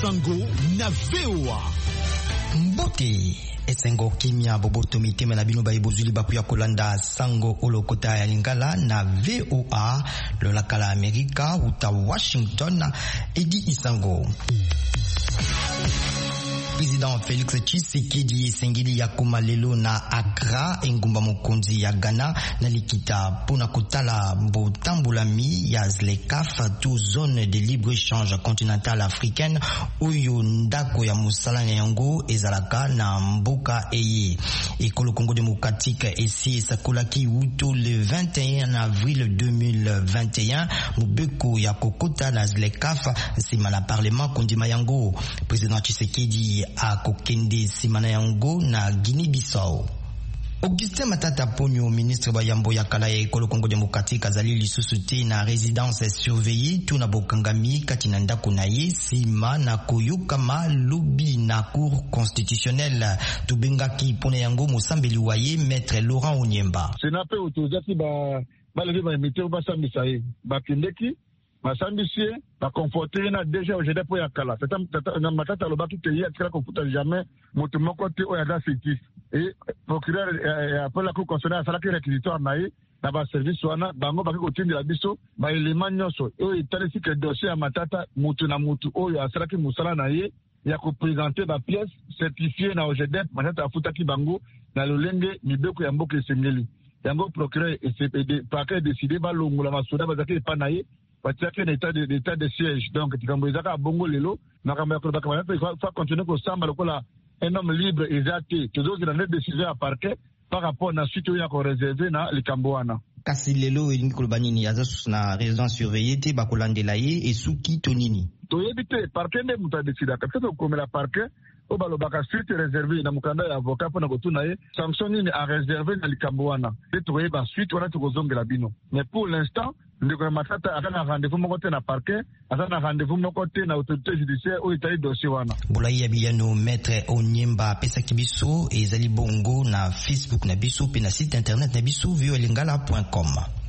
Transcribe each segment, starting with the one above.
Isango na VOA. Mbote esengo kimia boboto miteme na bino baibozuli bakuya kolanda sango olokota ya lingala na VOA lolakala Amerika uta Washington edi Isango. Président Félix Tshisekedi esengeli ya komalelo na Accra engumba mokonzi ya Ghana na likita pona kotala mbotambulami ya ZLECAf to zone de libre-échange continentale africaine oyo ndako ya mosala na yango ezalaka na mboka eye. Ekolo Congo démocratique esi esakolaki uto le 21 avril 2021 mobeko ya kokota na ZLECAf nsima na parlement kondima yango. Président Tshisekedi a kokende simana yango na Guinée-Bissau. Augustin Matata Ponyo, ministre bayambo ya kala ya ekolo Congo démocratique azali lisusu te na résidence surveillée tuna bokangami kati na ndako na ye sima na koyokama lobi na cour constitutionnelle tubengaki pona yango mosambeli wa ye maître Laurent Onyemba. Senape autorisation ba lever ba imiter ba sambisa ye ba kindeki basambisie baconforter na déjà aujourd'hui pour yakala na matata lobaki te ya tikala kofuta jamais moto moko te oyo ada fétiche et procureur après la cour constitutionnelle asalaki réquisitoire na ye na ba service wana bango baki kotindela biso ba élément nyonso oyo etalisi ke dossier ya matata moto na moto oyo asalaki musala na ye ya kopresenter ba pièce certifiée na OGDEP matata afutaki bango na lolenge mibeko ya mboka esengeli yango procureur et parquet décidé balongola masoda bazaki epa na ye batiaki na état de siège donc tikambo ezaka bongo lelo makambo ya kolobaka il faut continuer kosamba lokola un homme libre ezate tozozela nde décision ya parquet par rapport na suite oyo ya koreserve na likambo wana. Kasi lelo elingi koloba nini aza na résidence surveillée te bakolandela ye esuki to nini toyebi te parquet nde moto adecidaka peut-être okomela parquet oyo balobaka suite réservé na mokanda ya avocat mpona kotuna ye sanction nini a réservé na likambo wana nde tokoyeba suite wana tokozongela bino mais pour l'instant ndeko matata aka na rendez-vous moko te na parquet aka na rendez-vous moko te na autorité judiciaire oyo etali dossier wana. Bolayi ya biyano maître Onyemba apesaki biso ezali bongo na Facebook na biso pe na site internet na biso voalingala.com.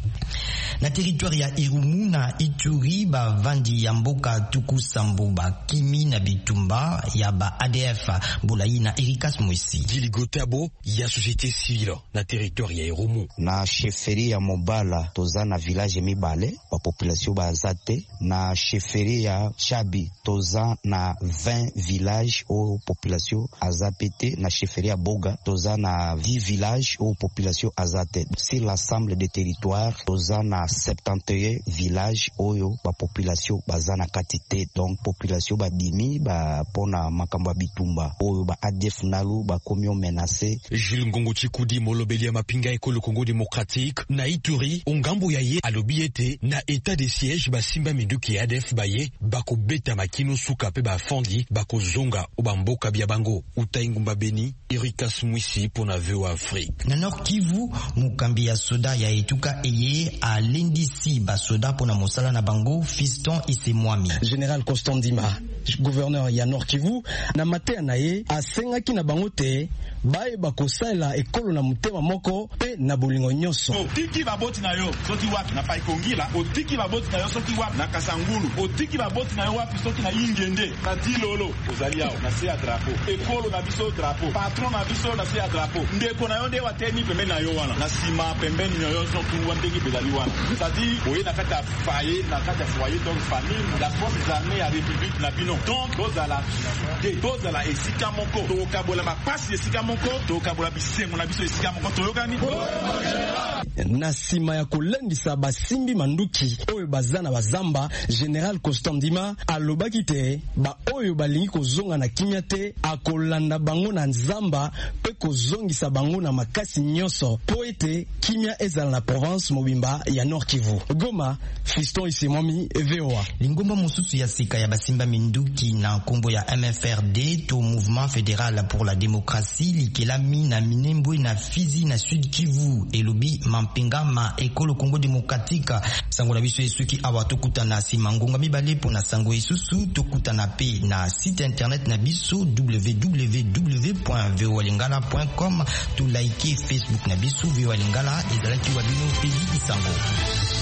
Na territoire ya Irumu na Ituri ba vandi ya mboka tuku sambo ba kimi na bitumba ya ba ADF Bolayi na Erikas Mwesi. Diligotabo ya société civile na territoire ya Irumu. Na chefferie ya Mobala toza na village mibale ba population ba azate na chefferie ya Chabi toza na 20 village au population azapete na chefferie ya Boga toza na 10 village au population azate. Sur l'ensemble des territoires toza na 71 village oyo ba population bazana katite donc population ba dimi ba pona makamba bitumba oyo ba ADF nalu ba komio menacé. Jules Ngongo Chikudi molobeli ya mapinga ekolo Congo démocratique na Ituri ongambo ya ye alobiete na état de siège ba simba minduki ADF baye bako beta makino suka pe ba fondi bako zonga obamboka bia bango utaingumba Beni Erikas Mwisi pona VOA Afrique. Na Nord Kivu mukambi ya soda ya etuka eye a lendisi basoda pona mosala na bango Fiston Isemwami. Général Constant Ndima gouverneur ya Nord Kivu na matea na ye asengaki na bango te baye bakosala ekolo na mutema moko pe na bolingo nyonso. Otiki baboti na yo soki wapi na Paikongila, otiki baboti na yo soki wapi na Kasangulu, otiki baboti na yo wapi soki na Ingende na Dilolo ozali yao na se ya drapeau ekolo na biso drapeau patron na biso na se ya drapeau ndeko na yo nde wateni pembeni na yo wana na sima pembeni na yo soki wandeki bezali wana c'est-à-dire oye na kata faye na kata foyer donc famille la force armée ya république na bino donc tozala esika moko tokabola mapasi esika moko tokabola bisengo na biso esika moko toyokani na sima ya kolendisa basimbi manduki oyo bazana bazamba. Général Constant Ndima alobaki te ba oyo balingi kozonga na kimia te akolanda bango na nzamba pe kozongisa bango na makasi nyonso po ete kimia ezala na province mobimba ya Nord Kivu. Goma, Fiston Isemwami, VOA. Lingomba mosusu ya sika ya basimba minduki na kombo ya MFRD to Mouvement Fédéral pour la Démocratie likelami na Minembwe na Fizi na Sud Kivu elobi mampinga ma ekolo Congo démocratique sango na biso esuki awa tokutana simangonga mibale pona sango isusu tokutana pe na site internet na biso www.voalingala.com to like Facebook na biso VOA Lingala ezalaki wabino pedi isango.